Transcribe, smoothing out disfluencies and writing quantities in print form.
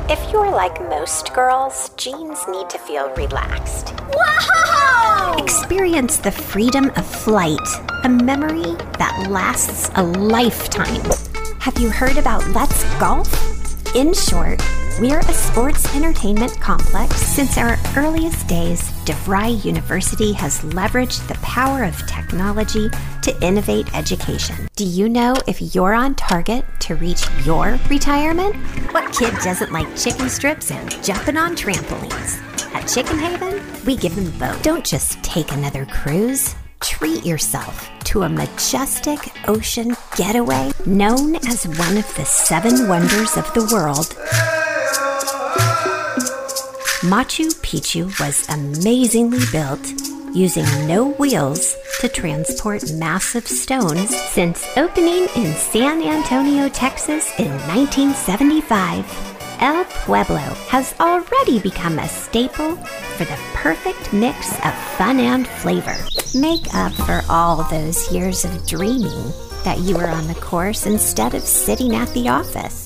If you're like most girls, jeans need to feel relaxed. Whoa! Experience the freedom of flight, a memory that lasts a lifetime. Have you heard about Let's Golf? In short, we're a sports entertainment complex. Since our earliest days, DeVry University has leveraged the power of technology to innovate education. Do you know if you're on target to reach your retirement? What kid doesn't like chicken strips and jumping on trampolines? At Chicken Haven, we give them both. Don't just take another cruise. Treat yourself to a majestic ocean getaway known as one of the 7 wonders of the world. Machu Picchu was amazingly built, using no wheels to transport massive stones since opening in San Antonio, Texas in 1975. El Pueblo has already become a staple for the perfect mix of fun and flavor. Make up for all those years of dreaming that you were on the course instead of sitting at the office.